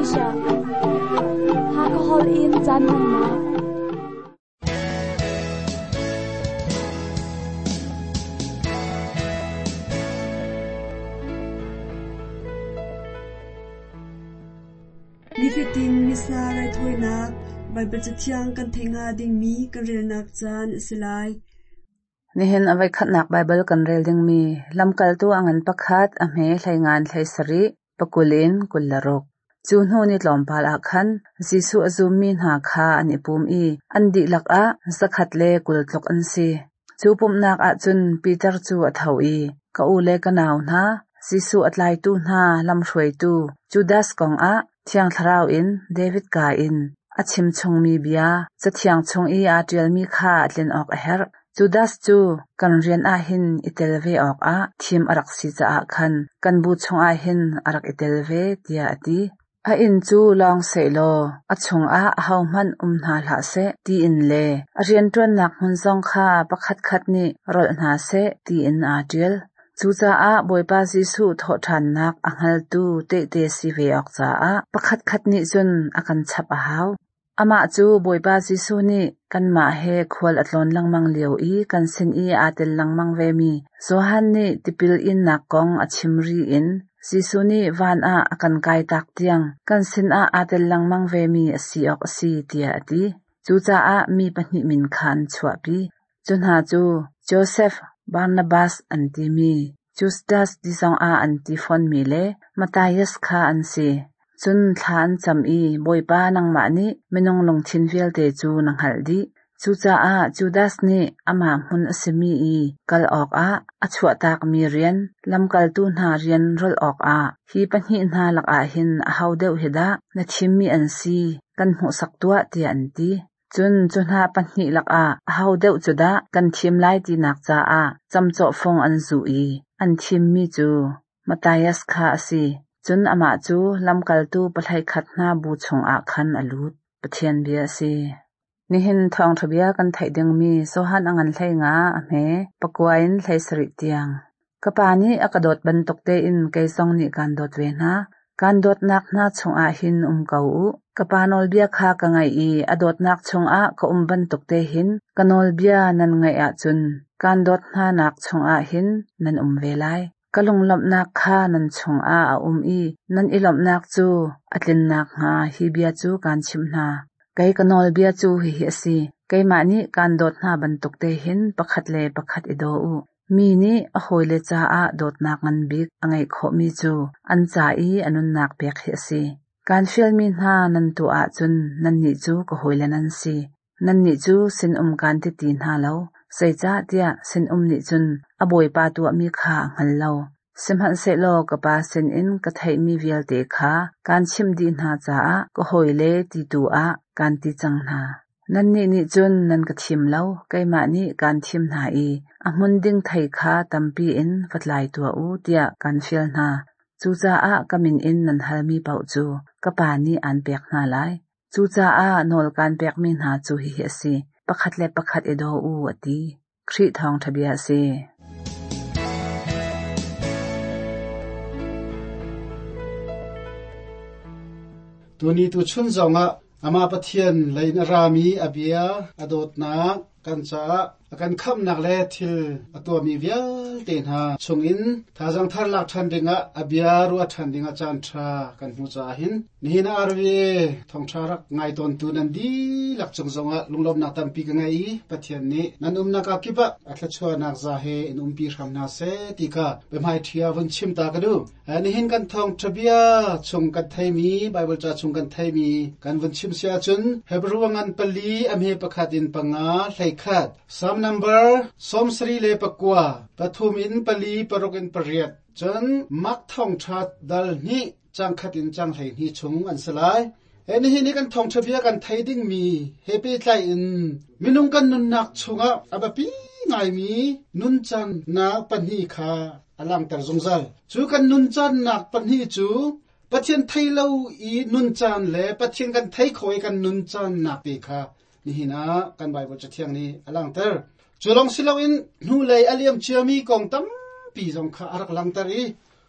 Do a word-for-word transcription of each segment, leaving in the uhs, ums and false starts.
sha ha ko hol in chan nang ma Nifitin misna rai thoina Bible chatiang kan thenga ding mi kan rel nak chan isilai nihin avai khatnak Bible kan rel ding mi lamkal tu angan pakhat ame thlaingan thlaisari pakulin kullarok chu hnu ni tlompal a khan Jisu azum mi na kha ani pum i andi lak a zakhatle kultlok an si chu pumnak a chun Peter chu a thau i ka ule ka naw na Jisu atlai tu na lam hroi tu Judas kong a thiang tharau in David ka in achim chung mi bia chathiang chung i a tial mi kha atlin ok a her Judas chu kan rian a hin itelve ok a thim arak si cha a khan kan bu chung a hin arak itelve tia ati a in chu long seilo a chung a hauman umna hla se ti in le a rian tron nak hun zong kha pakhat khat ni rol na se ti in a tial chu cha a boipa Jisu tho than nak anghal tu te te si ve ok cha a pakhat khat ni chun akan chap a hau ama chu boipa Jisu ni kan ma he khwal atlon langmang leo i kan sin i atel langmang ve mi Johan ni tipil in nakong achimri in Jisu ni van a akan kai tak tiang kan sin a atel langmang ve mi asi ok asi tia ati chu cha a mi pahni min khan chua pi chun ha chu Joseph Barnabas anti mi Justus di song a anti fon mi le Matthias kha an si chun thlan cham i boipa nang ma ni minong long thin vel te chu nang haldi chu cha a Judas ni ama hun asimi i kal ok a achua tak mi rian lamkal tu na rian rol ok a hi pahni na lak a hin a haudeu heda na thim mi an si kan hmu sak tua ti anti chun chun ha pahni lak a haudeu chuda kan thim lai ti nak cha a chamcho phong an zu i an thim mi chu Matthias kha asi chun ama chu lamkal tu palhai khatna bu chung a khan alut pathian bia si nihin thong thabia kan thaiding mi sohan angan thlainga ame pakwain thlaisari tiang kapani akadot ban tokte in kaisong ni kan dot ve na kan dot nak na chung a hin um kau u kapanol bia kha ka ngai i adot nak chung a ka um ban tokte hin kanol bia nan ngai a chun kan dot na nak chung a hin nan um ve lai kalung lom nak kha nan chung a a um i nan ilom nak chu atlin nak nga hi bia chu kan chim na kai kanol bia chu hi hi si kai ma ni kan dot na ban tokte hin pakhat le pakhat ido u mi ni a hoile cha a dot nak ngan bik angai kho mi chu an cha i anun nak pek hi si kan fial mi na nan tu a chun nan ni chu ko hoile nan si nan ni chu sin um kan ti ti na lo sei cha tia sin um ni chun aboi pa tu mi kha ngal lo simhan se lo ka pa sin in ka thai mi vial te kha kan chim di na cha ko hoile ti tu a kan ti chang na nan ni ni chun nan ka thim lo kai ma ni kan thim na i a mun ding thai kha tampi in fatlai tu u tia kan fial na chu cha a kamin in nan halmi pau chu ka pa ni an pek na lai chu cha a nol kan pek mi na chu hi hi si pakhat le pakhat edo u ati khri thong thabia si tuni tu chun zonga ama pathian lein rami abia adot na kancha akan kham nak le thil atwa mi vial te na chungin thajang thar lak than dinga abia ru athan dinga chan tha kan hu cha hin ni na arwe thong tharak ngai ton tu nan di lak chung zonga lunglom na tam pi ka ngai pathian ni nan um na ka kiba athla chwa nak za he in um pi ram na se tika be mai thia won chim ta ka du ani hin kan thong thabia chung kan thai mi bible cha chung kan thai mi kan won chim sia chun hebru ngan pali amhe pakhatin panga hlai khat sam number som sri le pakwa pathum in pali parokin pariat chun mak thong that dal ni chang khatin chang hlai ni chung an salai eni hi ni kan thong thabia kan thai ding mi happy tlai in minung kan nun nak chunga abapi ngai mi nun chan na panhi kha alang tar zungzal chu kan nun chan nak panhi chu pathian thai lo i nun chan le pathian kan thai khoi kan nun chan nak pe kha ni hina kan bible cha thiang ni alang tar chulong silawin nu lei aliam chiami kong tam pi jong kha arak lang tar i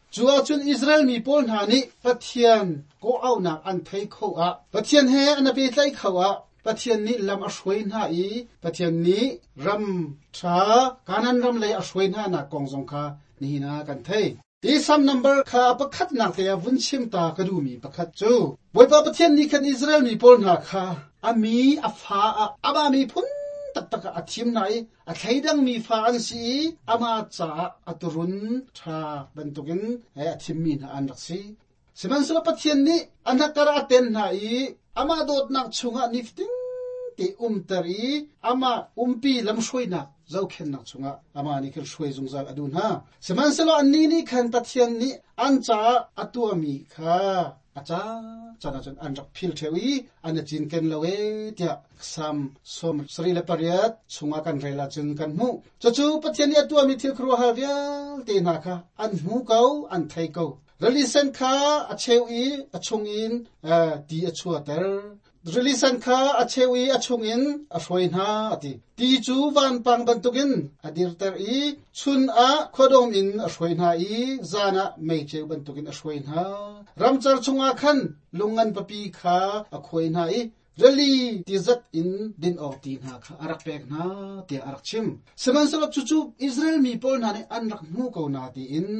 จัวจุนอิสราเอลมีปอลหานิปะเทียนก็เอาหนักอันไทยเขาอะปะเทียนเฮอันเปไลเขาอะปะเทียนนี้ลำอช่วยหน้าอีปะเทียนนี้รำช้าการนั้นรำเลยอช่วยหน้าหนักกองสงคานี่นากันเทอีซัมนัมเบอร์ข้าประคัดหนักแต่วุ่นชิมตากระดูมีประคัดจูบอยปะปะเทียนนี้คันอิสราเอลมีปอลหาข้าอามีอาฟ้าอาบามีพุนตักตักอาทิมไหนอาใครดังมีฟ้าอันสีอามาจ่าอัตรุนชาบรรทุกินไออาทิมมีนอันรักสีสมันสุลปะเทียนนี้อันนักการะเต็นไหนอามาโดดนักชุงะนิฟติงตีอุมตรีอามาอุมปีลำช่วยนักเจ้าเข็นนักชุงะอามานี่คือช่วยจงใจอดุนฮะสมันสุลอันนี้นี่ขันปะเทียนนี้อันจ่าอัตัวมีค่ะอาจารย์จันทร์อันรักพิลเทวีอันจินเกันเลวเดียสัมสมสรีเลปริยัดสุงากันเรลาจึงกันมูจู่ๆปะเทียนนี้ตัวมีทิลครัวฮาวิลตีนักค่ะอันหูเกาอันไทยเกาRelisan ka achewi achungin di achuater Relisan ka achewi achungin afroin ha ati ti chu van pang bantukin adirter i chun a khodom in afroin ha i zana meiche bantukin afroin ha ramchar chunga khan lungan papi kha akhoin ha i Rally tizat in din of tin ha kha arak pek na ti arak chim seman salap chuchu Israel mi pol na ne anrak mu ko na ti in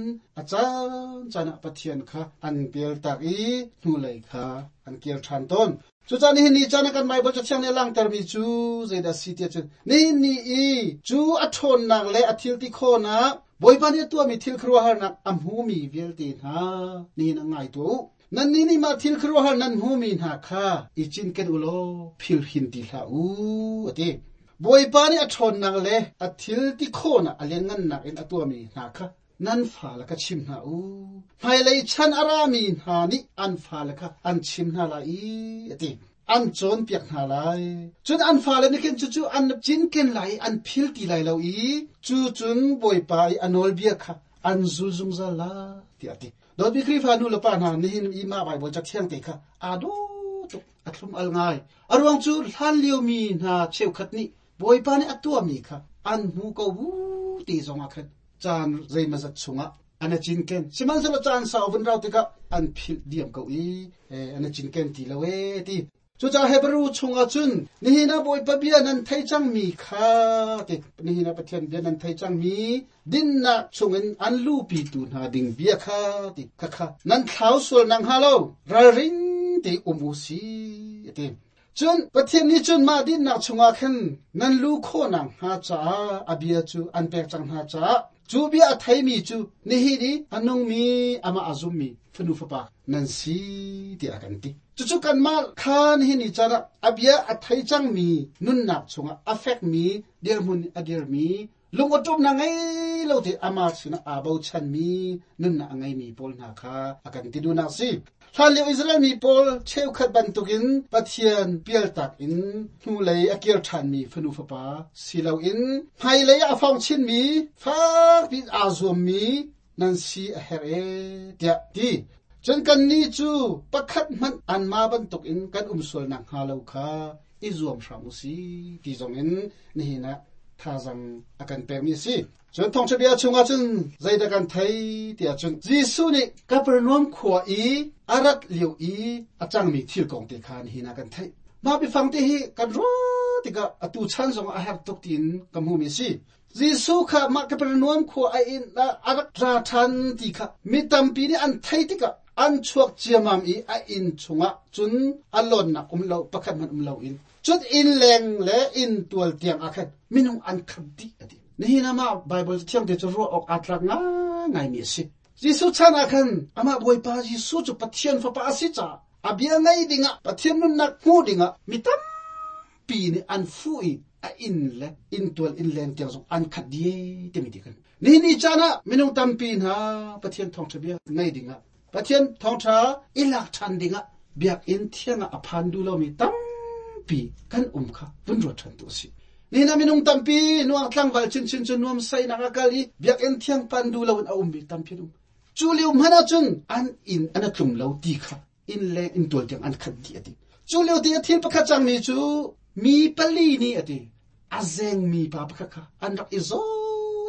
achan chana pathian kha an pel tak i nu lai kha an kiel than ton chu chani ni chana kan mai bo chang ne lang tar mi chu zeda city chu ni ni i chu athon nak le athil ti kho na boi pa ne tu mi thil khruwa har nak am hu mi vel ti ha ni na ngai tuนั่นนี่นี่มาทิลครัวหันนั่นหูมีนาคาอีจินเกนอุโลพิลหินติลาอูอติบวยปานี่อชนนักเลอทิลติโคนะอเลียนงั้นนักเอ็นอตัวมีนาคานั่นฟ้าละก็ชิมนาอูไม่เลยฉันอารามีนานี่อันฟ้าละก็อันชิมนาลาอีอติอันโจนเปียกนาลายจนอันฟ้าละนี่เกินจู่ๆอันจินเกนไหลอันพิลติไหลเราอีจู่ๆบวยปาอันโอลเบียค่ะอันซูซุงซาลาติอติโดยพิครีฟานูลปานานี่อีมาไปบนจักเชียงติค่ะอาดูตุอัตลุมอัลง่ายอารวงจูฮันเลียวมีนาเชวขัดนี่บอยปานี่อัตัวมีค่ะอันหูก็วูตีจงอาคัดจานใจมาจัดชุงะอันจินเกนสิมันสละจานสาวบนเราติกะอันพิลเดียมเกาอีเออันจินเกนตีละเวตีจูจ่าเฮบรูชงอาจุนนี่นะบอยปะเบียนันไทจังมีค่ะตินี่นะปะเทียนเบียนันไทจังมีดินนะชงเงินอันลูปีตูนาดิงเบียค่ะติค่ะค่ะนั่นขาวส่วนนางฮาโลระริงติอุมูซีติจุนปะเทียนนี้จุนมาดินนะชงอาคันนั่นลูโคนางฮาจ้าอเบียจูอันเปกจังฮาจ้าจูเบียไทยมีจูนี่ฮีดีอันนงมีอามาอาซุมมีฟนูฟปานันซีติอากันติจุๆกันมาคานหินิจาระอเบียอัไทยจังมีนุนนักชงอาเฟกมีเดียร์มุนอเดียร์มีลุงอจุมนังไงเราที่อามาสินะอาบาวชันมีนุนนังไงมีปอลนาคาอากันติดูนักสิท่านเลี้ยวอิสราเอลมีปอลเชวขัดบันทุกินปัทยันเปียลตักอินนูเลยอาเกียร์ชันมีฟนูฟปาสิเลวอินไฮเลยอาฟองชินมีฟ้าปิดอาซวมมีนันซีอาเฮเรเดียดีจนกันนี้จูประคัดมันอันมาบรรทุกอินกันอุ้มส่วนนักฮาเลวคาอิจวมชามุสีที่จงอินนี่นะท่าจังอาการเปรมีสิจนท่องเบียชงอาจนใจดักันไทยที่อาจนจีสุนี่กับประนวมขวาอีอารักเลียวอีอาจังมีทิลกองเตคานหินากันไทยมาไปฟังที่ฮีกันรัวที่กะอตุชันสงอาหารตกตินกับหูมีสิจีสุค่ะมากับประนวมขวาอินอารักราทันที่ค่ะมีตัมปีนี่อันไทยที่กะอันชวกเจียมามอีไออินชงะจุนอัลลอนนักอุ้มเลาประคันมันอุ้มเลาอินจุดอินแรงและอินตัวเตียงอาคันมินุอันขัดดีอดีนี่นะมาไบเบิลเที่ยงเดชรัวออกอัตรักง่ายง่ายมีสิยิสุชานาคันอามาบวยปายิสุจุปะเทียนฟ้าปาสิจ้าอาเบียงไงดิ่งะปะเทียนนุนนักหูดิ่งะมิตั้มปีนี่อันฟูอีอินและอินตัวอินแรงเตียงสงอันขัดดีเต็มที่กันนี่นี่จานะมินุตั้มปีนะปะเทียนทองเฉบียไงดิ่งะปะเทียนทองชาอิลักชันดิ่งะเบียกอินเทียงะอภันดูเรามีตั้มปีกันอุ้มค่ะบุญรอดทันตัวสินี่นะมินุงตัมปีนัวตั้งวัลชินชินจนนวมใส่นักกาลีเบียกเอ็นเทียงปันดูเราเอาอุ้มบีตัมปีนุ่มจูเลียวมันจุนอันอินอันกลุ่มเราดีค่ะอินแรงอินตัวเดียงอันขัดดีอดีจูเลียวที่ที่ประคัดจังมีจูมีปลีนี่อดีอาเซงมีปาประคัดอันรักอิโซน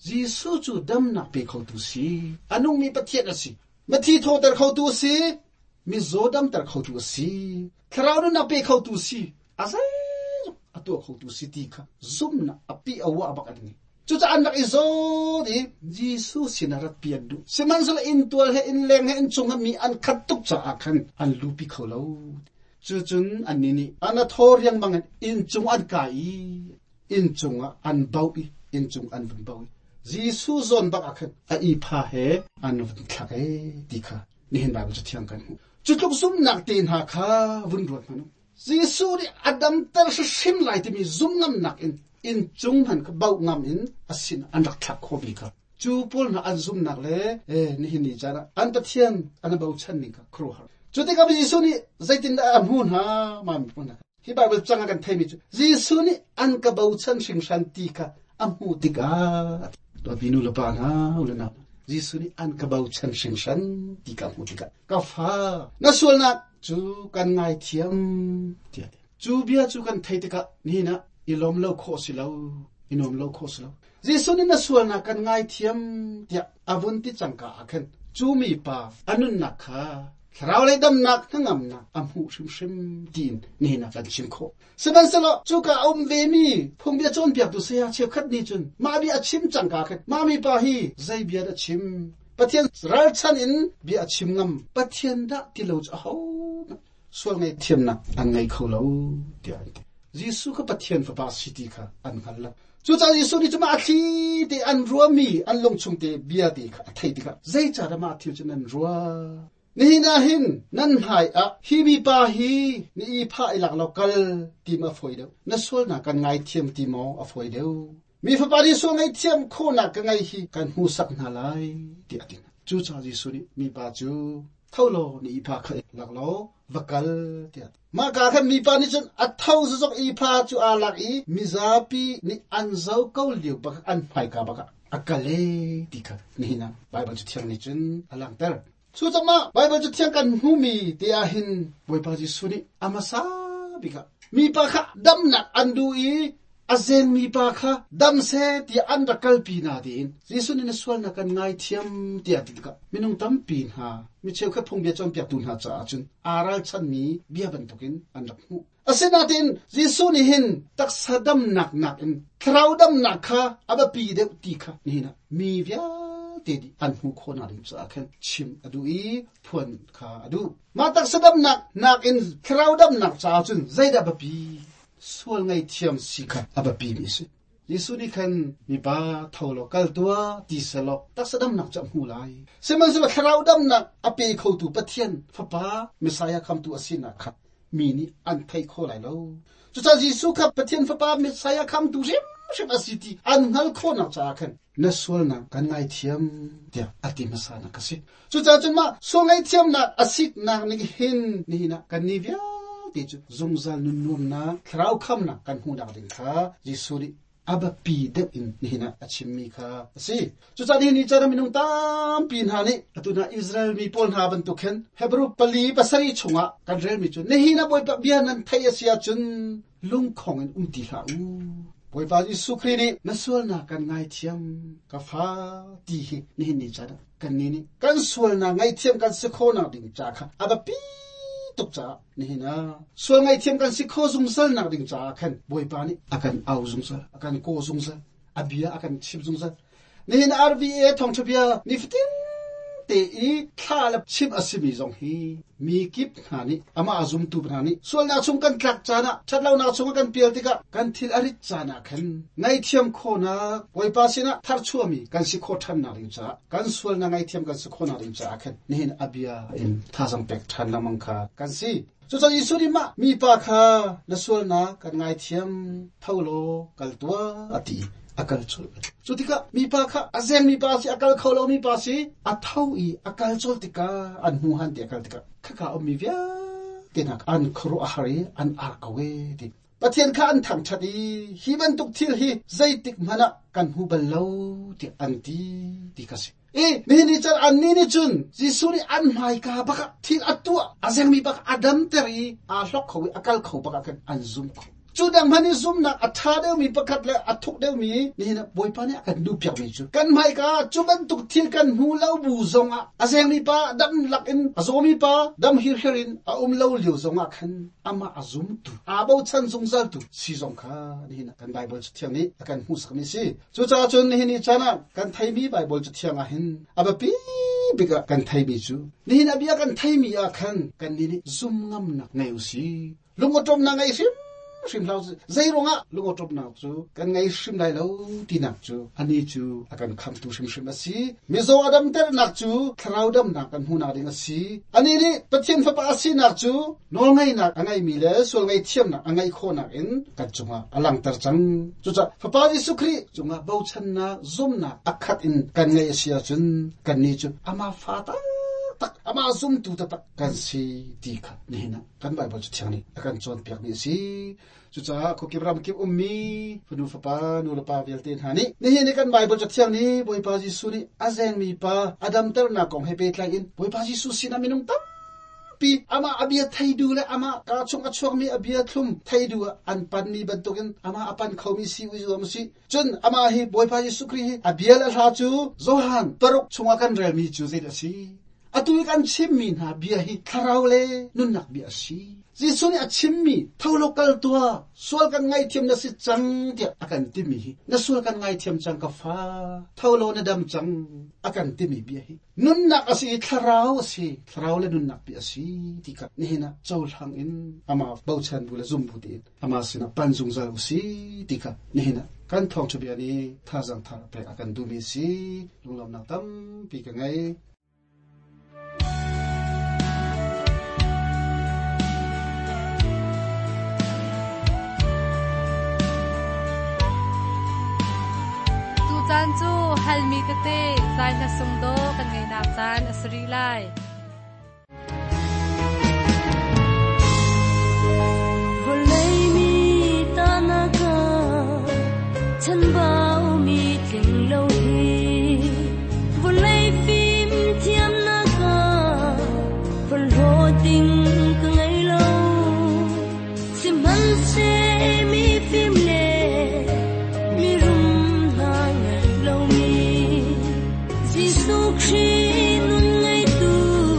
จีสูจูดำนักเปเขาตุสีอันนุ่งมีประเทศอะสิมาที่โทแต่เขาตุสีมีโซดำแต่เขาตุสีคราวนั้นนักเปเขาตุสีอาศัยอัตัวเขาตุสีตีค่ะซุ่มนะอปีเอาวะบักอันนี้จุดอันนักอิโซดีจีสูสินารัตเปียดูสมันสละอินตัวให้อินแรงให้อินจงมีอันขัดตุกจากอันอันลูปีเขาแล้วจุดจุนอันนี้นี่อันนั้นทอร์ยังบังอินจงอันกายอินจงอันเบาอีอินจงอันวันเบาอีจีสูซอนบักอันอีพาเฮอันวันทักเอดีค่ะนี่เห็นแบบจะเที่ยงกันจุดลุกซุ่มนักตีนหาค่ะวุ่นรวนมันจีสูนี่อดัมเตอร์ชิมไลที่มีซุ่มน้ำหนักอินอินจงหันก็เบางามอินอาศินอันรักทักโคบิค่ะจูปูลน่ะอันซุ่มนักเลยเอ้นี่เห็นนี่จ้านะอันตะเทียนอันเบาชันนี่ค่ะครัวหาจุดที่กับจีสูนี่ใจตินอันหุ่นฮะมามีปุ่นนะที่บาร์เบลจังกันไทยมิจูจีสูนี่อันกับเบาชันชิงชันตีค่ะอันหุ่นติกาตัวบินูลปานะอุลนะจีสูนี่อันกับเบาชันชิงชันตีกับหุ่นติกากาฟ้าน่าส่วนนักจูกันไงเทียมเดียดจูเบียจูกันไทยติกานี่นะอิลอมเล่าโคสิเล่าอินอมเล่าโคสิเล่าจีสูนี่น่าส่วนนักกันไงเทียมเดียอาวุธที่จังกาขันจูมีป่าอันนุนนักค่ะเราเลยดำนักทั้งงำนักอัมหูชิมชิมดินนี่นะกันชิมโคสมันสละจูกาอมเวมีพงเบียจนเปียกดูเสียเชียวขัดนี่จนมาเบียชิมจังกาขัดมามีป่าฮีใจเบียดชิมปะเทียนรัลชันอินเบียชิมงำปะเทียนดะที่เราจะเอาส่วนไงเทียมนักอันไงเขาเราเดียนยิสุก็ปะเทียนฝาบาสิติค่ะอันกันละจูจ่ายิสุนี่จะมาอาทิตย์อันรัวมีอันลงชงเตเบียดีค่ะไทยดีค่ะใจจ่าดมาอาทิตย์จนันรัวนี่นาหินนั่นหายอะฮีบีปาฮีนี่พาอิลักลอกลทีมอฟอยเดวนั่นส่วนนักกันไงเทียมทีมออฟอยเดวมีฝาบาดิส่วนไงเทียมโคนักกันไงฮีกันหูสักนาไลที่อดีนะจูจ่ายิสุนี่มีปาจูเท่าโลนี่พาเคยหลักโลวักลที่อดีมากาขันมีปานิจนอัดเท่าจะจกอีพาจูอาลักอีมิซาปีนี่อันเจ้าเกาเหลียวบักอันไผ่กาบักอักเลที่ค่ะนี่นะไบเบิลจะเทียงนิจนอลังเตอร์สุดท้ายมาไบเบิลจะเทียงกันหูมีเดียหินบวยปาจิสุนีอามาซาบิกะมีปากะดำหนักอันดูอีอาเซนมีปากะดำเสที่อันรักกัลปีนาดีนจิสุนีนสวลนักกันไงเทียมเดียดิกะมินุงตั้มปีนหามิเชื่อแค่พงเบียจอมเปียตุนหาจ้าจุนอาราลชันมีเบียบันทุกินอันรักหูอาเซนาดินจิสุนีหินตักสะดำหนักหนักอินคราวดำหนักค่ะอาบปีเดวตีค่ะนี่นะมีเบียเดีอันหูโคนาริมสักแค่ชิมอดูอีพวนขาอดูมาตักสะดำหนักหนักอินคราวดำหนักจ้าจุนใจดับปีส่วนไงเทียมสิค่ะอาบปีมิสิยิสุนี่คันมีบ้าเท่าโลกัลตัวตีสลอกตักสะดำหนักจำหูไลเสมันสละคราวดำหนักอเปเขาตูปะเทียนฟ้าป้ามิสายาคำตัวสินะค่ะมีนี่อันไทยโคไหลแล้วจุดจ้ายิสุค่ะปะเทียนฟ้าป้ามิสายาคำตัวริมชิบอสิติอันหัลโคนักจ้าคันนั่นส่วนนักกันไงเทียมเดียอติมาสานักสิจุดจ้าจุนมาส่วนไงเทียมนักอสิตนักนี่เห็นนี่นะกันนิวาติจุจงจัลนุนนุมนักคราวคำนักกันหูดักดิ่งค่ะยิสุริอาบปีเด็กอินนี่นะอชิมมีค่ะสิจุดจ้านี่นี่จะนำมินุงตามปีนหานี่ตุนาอิสราเอลมีปนหาบันทุกเห็นเฮบรูปลีภาษาอิชงะกันเรียนมิจุนนี่นะบอยปะเบียนันไทยเสียจุนลุงของอินอุมติลาอูบอยปาจิสุครีนี่นั่นส่วนนักกันไงเทียมกับฟ้าดีนี่นี่จ้ากันนี่นี่กันส่วนนักไงเทียมกันสิโคนักดิ่งจ้าค่ะอาบปีตุกจ้านี่นะส่วนไงเทียมกันสิโคซุงซัลนักดิ่งจ้าคันบอยปานี่อากันเอาซุงซัลอากันโกซุงซัลอาเบียอากันชิบซุงซัลนี่นะอาร์บีเอทองทบียนี่ฟิตินเตอีข้าลับชิบอาศิมิจงฮีมีกิบหานี่อามาอาซุมตูบหานี่ส่วนนักชงกันกลักจานะชัดเล่านักชงกันเปียลติกะกันทิลอริจานะคันไงเทียมโคนักไว้ปาสินะทาร์ชัวมีกันสิโคทันนาริมจ้ากันส่วนนักไงเทียมกันสิโคนาริมจ้าคันนี่นะอาเบียอินท่าสังเป็กทันละมังคากันสิจุดจะยิสุริมามีปากค่ะและส่วนนักกันไงเทียมเท่าโลกัลตัวอติอากาศชลจุดที่ก็มีปากค่ะอาเซนมีปากสิอากาศเขาเรามีปากสิอัฐาวีอากาศชลติกาอันหูหันติอากาศติกาข้าข้าอมีเวียตินักอันครูอาหารีอันอาร์กเวดิปะเทียนข้าอันทำชัดีฮิบันตุกทิลฮีใจติกมันกันหูบัลลาวติอันตีติกาสิเอ๊ะนี่นี่จันอันนี้นี่จุนจิสุริอันไม่กาบักทิลอัตตัวอาเซนมีบักอดัมเตอรีอาล็อกเขาอากาศเขาบักกันอันซุ่มเขา chu dang mani zum na atha de mi pakhat le athuk de mi ni na boi pa ne kan du pyak mi chu kan mai ka chu ban tuk thil kan hu lo bu zonga aseng mi pa dam lak in azomi pa dam hir hirin a um lo liu zonga khan ama azum tu a bo chan zung zal tu si zong kha ni na kan bible chu thiang ni kan hu sak mi si chu cha chun ni ni chana kan thai mi bible chu thiang a hin aba pi bika kan thai mi chu ni na bia kan thai mi a khan kan ni ni zum ngam na ngai u si lungo tom na ngai sim sim lau zai ronga lungo top na chu kan ngai sim lai lo ti nak chu ani chu akan kham tu sim sim asi mizo adam ter nak chu thrau dam nak kan huna ding asi ani ni pathian fa pa asi nak chu nol ngai nak angai mi le sol ngai thiam nak angai kho nak in kan chunga alang tar chang chu cha fa pa ji sukri chunga bau chan na zum na akhat in kan ngai asia chun kan ni chu ama fa ta tak ama zum tu ta tak kan si ti kha ni na kan bai ba chu thiang ni akan chon piak ni si chu cha ko ki ram ki ummi funu fa pa nu la pa vel ten hani ni hi ni kan bai ba chu thiang ni boi pa ji su ni azeng mi pa adam ter na kom he pe tlang in boi pa ji su sina minung tam pi ama abia thai du le ama ka chung achok mi abia thlum thai du an pan mi ban tokin ama apan khomi si u zom si chun ama hi boi pa ji su kri hi abia la ha chu zohan paruk chunga kan rel mi chu zai da si atui kan chimmi na bia hi tharau le nun nak bia si jisu ni achimmi thau lokal tua sual kan ngai thiam na si chang dia akan timi hi na sual kan ngai thiam chang ka fa thau lo na dam chang akan timi bia hi nun nak asi tharau si tharau le nun nak bia si tika ni hina chaul hang in ama bauchan bula zum buti ama sina panjung zal si tika ni hina kan thong chu bia ni tha jang tha pe akan du mi si lunglam nak tam pi ka ngai chan chu halmi te te zai na sum do kan ngai nak chan asri lai volei mi ta na ka chan bao mi ting lo hi volei phim thiam na ka vol ho ding ka ngai lo sim han se mi phim le Su khi nun ngay tu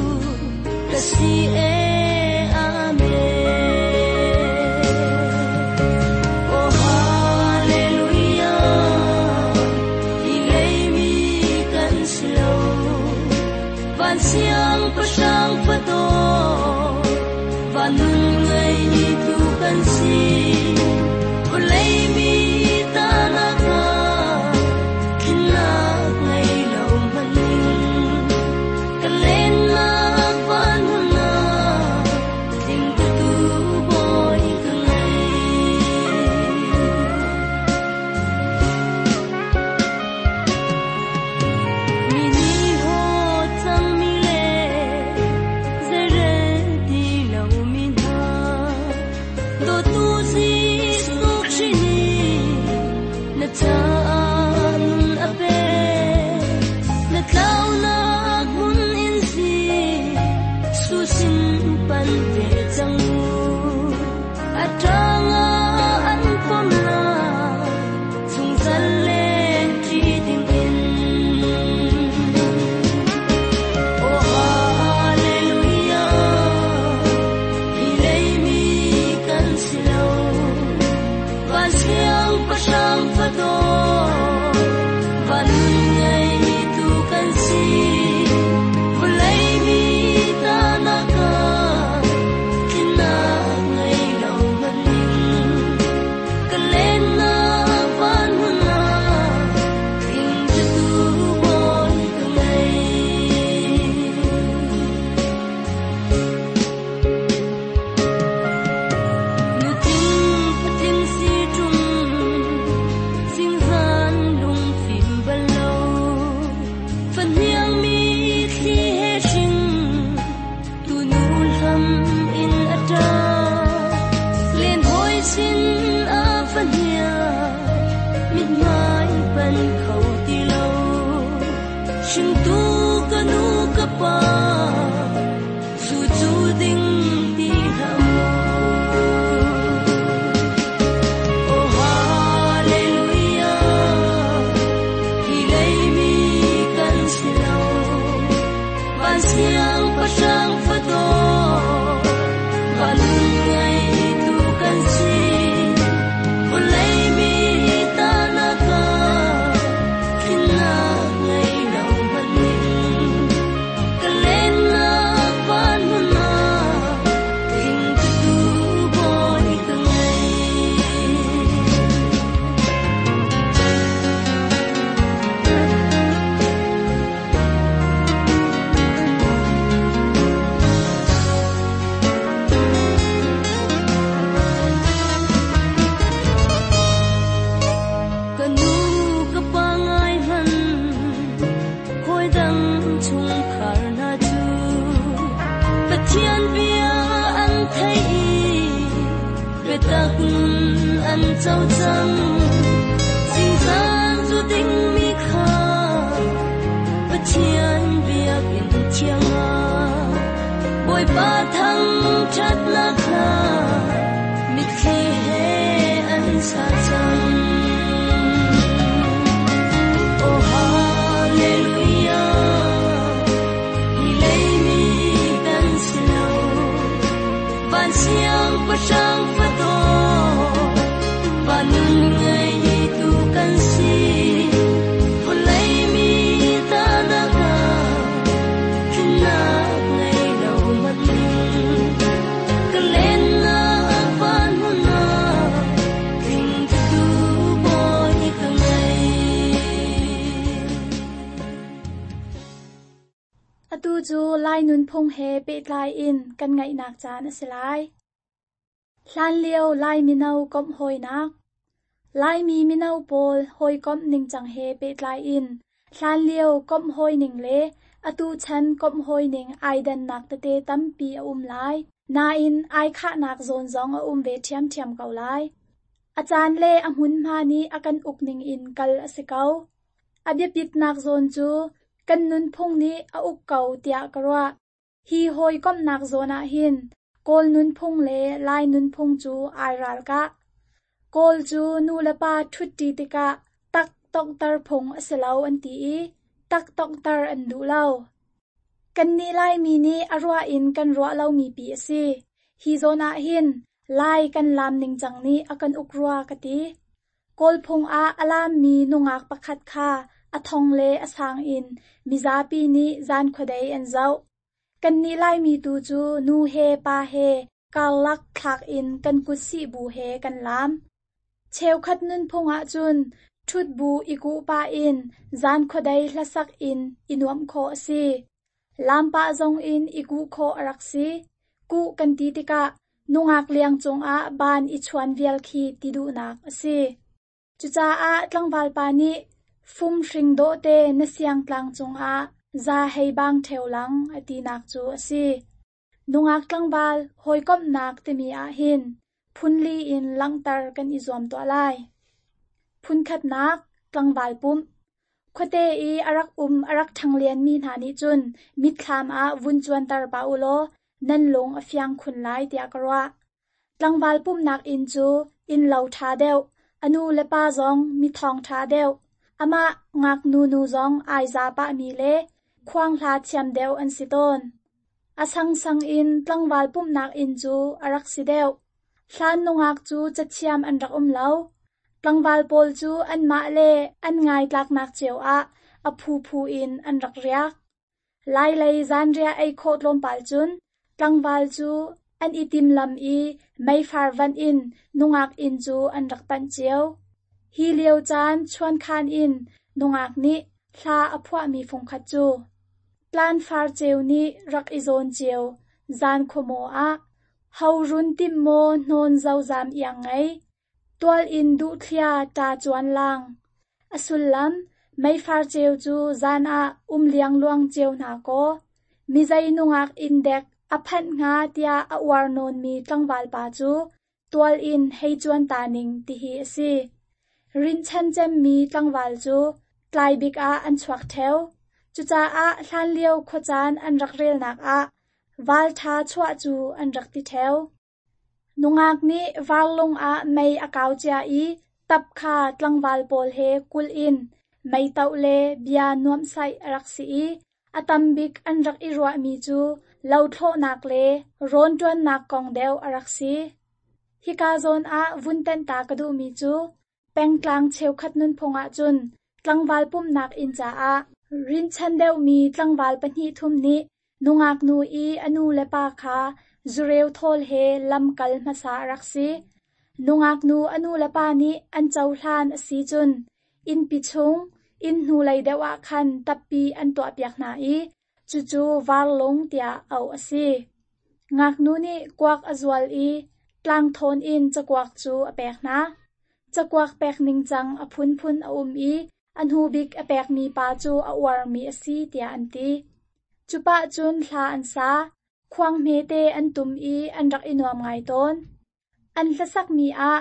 châu trăng xin gian du tinh mi kha bất chiến việc in chiang a bồi ba thăng chát na kha mit khi he an sa chân oh hallelujah hi lei mi dan slow van siang pa sang fa to van ngai tu kan si hol lei mi ta na ka kina ngai lo mat ka len na van na king tu boy ka ngai atu chu lai nun phung he pe lai in kan ngai nak chan asilai hlan leo lai minau kom hoi nak lai mi minau pol hoi kom ning chang he pe lai in hlan leo kom hoi ning le atu chan kom hoi ning ai dan nak te te tampi a um lai na in ai kha nak zon zong a um ve thiam thiam kau lai achan le a hun ma ni akan uk ning in kal asikau abya pit nak zon chu kan nun phung ni a uk kau tia karwa hi hoi kom nak zona hin kol nun phung le lai nun phung chu ai ral ka kol chu nu la pa thutti tika tak tok tar phung aselau an ti tak tok tar an du lau kan ni lai mi ni arwa in kan ro lau mi pi asi hi zona hin lai kan lam ning chang ni akan ukruwa kati kol phung a alam mi nungak pakhat kha athong le asang in mizapi ni zan khodai an zau kan ni lai mi tu chu nu he pa he kalak thak in kan kusi bu he kan lam cheu khat nun phunga chun thut bu iku pa in zan khodai hlasak in inuam kho si lam pa zong in iku kho araksi ku kan ti tika nungak liang chung a ban i chuan vial khi ti du nak asi chucha a tlangwal pa ni fum hring do te na siang tlang chung a za hei bang theulang ati nak chu asi nungak tlangwal hoi kom nak te mi a hin phunli in langtar kan izom to alai phun khat nak tlangwal pum khote i arak um arak thanglian mi na ni chun mit kham a vun chuan tar pa ulo nan long afyang khun lai tia karwa tlangwal pum nak in chu in lo tha deu anu le pa zong mi thong tha deu ama ngak nu nu zong ai za pa mi le khwang hla chiam deu an siton asang sang in tlangwal pum nak in chu arak si deu hlan nungak chu chachiam an rak um lo tlangwal pol chu an ma le an ngai tlak nak cheu a aphu phu in an rak riak lai lai zan ria ai khot lom pal chun tlangwal chu an itim lam i mai far van in nungak in chu an rak pan cheu hi leo chan chuan khan in nungak ni hla aphwa mi phung khat chu plan far cheu ni rak izon cheu zan khomo a haurun tim mo non zau zam yang ngai twal in du thlia ta chuan lang asulam mai far cheu chu zan a um liang luang cheu na ko mi zai nungak indek aphan nga tia awar non mi tlangwal pa chu twal in hei chuan ta ning ti hi asi rin chan chem mi tlangwal chu tlai bik a an chuak theu chucha a hlan leo khochan an rak rel nak a wal tha chwa chu an rak ti theu nungak ni warlong a mai akaw cha i tap kha tlangwal pol he kul in mai tau le bia nuam sai rak si i atambik an rak i ro mi chu lo tho nak le ron tuan nak kong deu arak si hika zon a vunten ta kadu mi chu peng tlang cheu khat nun phonga chun tlangwal pum nak in cha a rin chan deu mi tlangwal pani thum ni nungak nu i anu le pa kha zureu thol he lam kal masa raksi nungak nu anu le pa ni an chau hlan asi chun in pichung in nu lai dewa khan tappi an to piak na i chu chu warlong tia au asi ngak nu ni kwak azwal i tlang thon in chakwak chu apek na chakwak pek ning chang aphun phun a um i anhu bik apek mi pa chu awar mi asi tia anti chupa chun hla an sa khwang me te an tum i an rak inuam ngai ton an hlasak mi a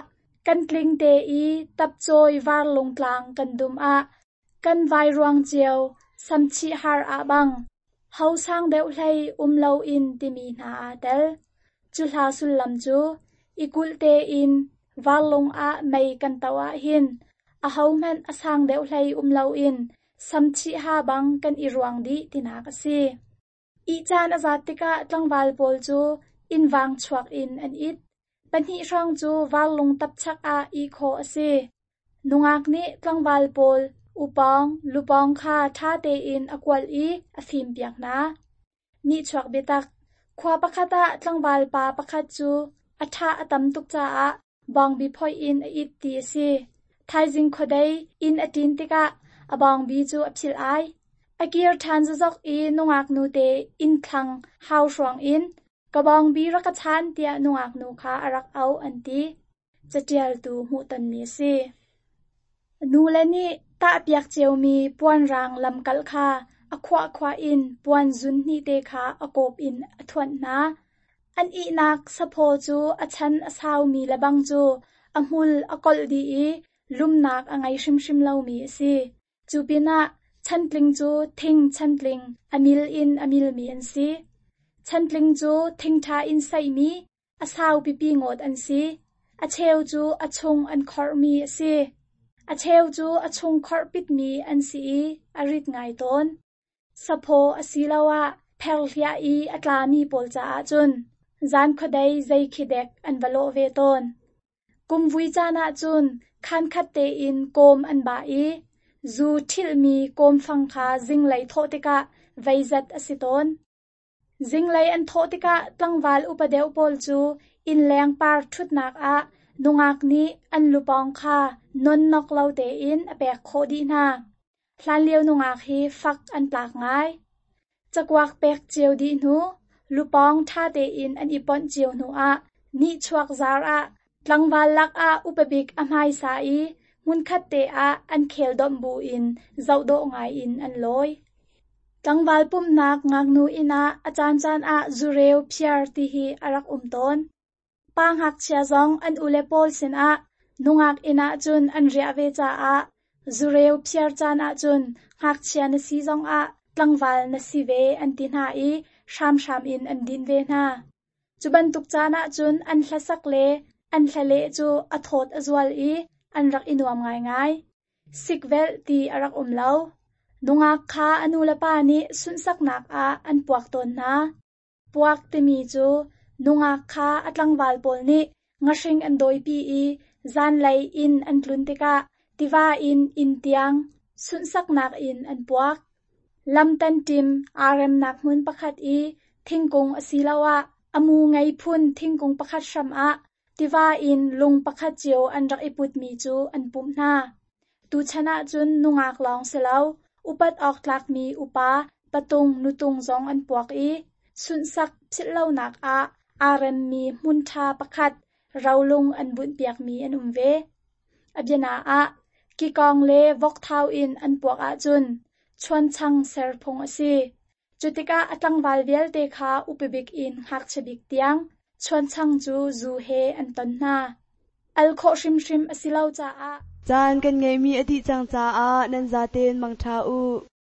กันกลิ้งเตอีตับจอยวาร์ลงกลางกันดุมอะกันไวรวงเจียวสัมชิฮาร์อะบังเฮาสร้างเดวไลอุมเลาอินติมีนาอาเตลจุลาสุลลัมจูอีกุลเตอินวาร์ลงอะไม่กันตาวะหินอาเฮาแมนอาสร้างเดวไลอุมเลาอินสัมชิฮาบังกันอีรวงดีตินากสีอีจานอาซาติกะตังวาลโปลจูอินวางชวกอินอันอิดปัญหิร่างจูวาลลงตับชักอาอีโคอสีนุงากนี้ตังวาลโปลอุปองลุปองคาท่าเตอินอควลอีอฟิมเปียกนานี่ชวกเบตักควาปะคตะตังวาลปาปะคัดจูอัฐาอตัมตุกจาอะบองบีพอยอินอิดตีสีไทจิงโคไดอินอตินติกะอบองบีจูอพิลไออากีร์ทันจอกอีนุงากนูเตอินคลังฮาวชวงอินกบองบีรักชันเตียนุงากนูคาอารักเอาอันตีจะเจียลตูหูตันมีสีนูเลนี่ตาเปียกเจียวมีปวนรางลำกัลคาอควาควาอินปวนจุนนี่เตคาอโกบอินอทวนนาอันอีนักสะโพจูอชันอสาวมีละบังจูอมุลอกอลดีอีลุมนักอังไงชิมชิมเล่ามีสีจูปินะฉันตลิงจูทิ้งฉันตลิงอมิลอินอมิลมีอันสีฉันตลิงจูทิ้งทาอินไซมีอาสาวปีปีงดอันสีอาเชวจูอาชงอันคอร์มีสีอาเชวจูอาชงคอร์ปิดมีอันสีอาริดไงต้นสะโพอาศิลาวะเพลเลียอีอัตลามีปอลจาอาจุนจานขดายใจคิดเด็กอันวโลเวต้นกุมวิจานาจุนขันขัดเตอินโกมอันบาอีจูทิลมีโกมฟังคาจิงไลโทติกะไวจัดอสิตนจิงไลอันโทติกะตั้งวาลอุปเดวปอลจูอินแรงปาร์ทุดนักอะนุงากนี้อันลุปองคานนนกเลาเตอินอเปกโคดีนาพลันเลียวนุงากฮีฟักอันปลากง่ายจักวักเปกเจียวดีนูลุปองท่าเตอินอันอีปอนเจียวนูอะนี่ชวกซาร์อะตั้งวาลลักอะอุปบิกอามายสาอีมุนคัดเตอะอันเคลดอมบูอินเจ้าโดงไงอินอันลอยจังวาลปุ่มนักงักนูอินะอาจารย์จันอะจูเรวพิอาร์ติฮีอารักอุมตนปางหักเชียซองอันอุเลโปลสินอะนุงักอินะจุนอันเรียเวจาอะจูเรวพิอาร์จันอะจุนหักเชียนซีซองอะจังวาลนซีเวอันตินหาอีชามชามอินอันดินเวนาจุบันตุกจานะจุนอันทะสักเลอันทะเลจูอโทดอจวลอีอันรักอินวามง่ายง่ายสิกเวลตีอารักอมเล่านุงากคาอนุลปานิสุนสักนักอาอันปวกตนนาปวกติมีจูนุงากคาอัตลังวาลปอลนิงาชิงอันโดยปีอีจานไลอินอันกลุนติกะติวาอินอินเตียงสุนสักนักอินอันปวกลำตันติมอาเรมนักมุนประคัดอีทิ้งกงอศิลาวะอมูไงพุนทิ้งกงประคัดชัมอะติวาอินลุงประคัดเจียวอันรักอิปุตมีจูอันปุ่มนาตูชนะจุนนุงากลองเสลาอุปัดออกหลักมีอุปาปะตุงนุตุงจองอันปวกอีสุนสักพิลเล่านักอาอาเรมมีมุนทาประคัดเราลุงอันบุญเปียกมีอันอุมเวอับยนาอะกิกองเลวกเท้าอินอันปวกอาจุนชวนชังเซรพงอสีจุติกาอัตลังวาลเวลเตคาอุปบิกอินหักฉบิกเตียงชวนชังจูจูเฮอันตันนาอัลโคชิมชิมอสิลาวจาอาจานกันไงมีอดีจังจาอานันจาเตนมังทาอู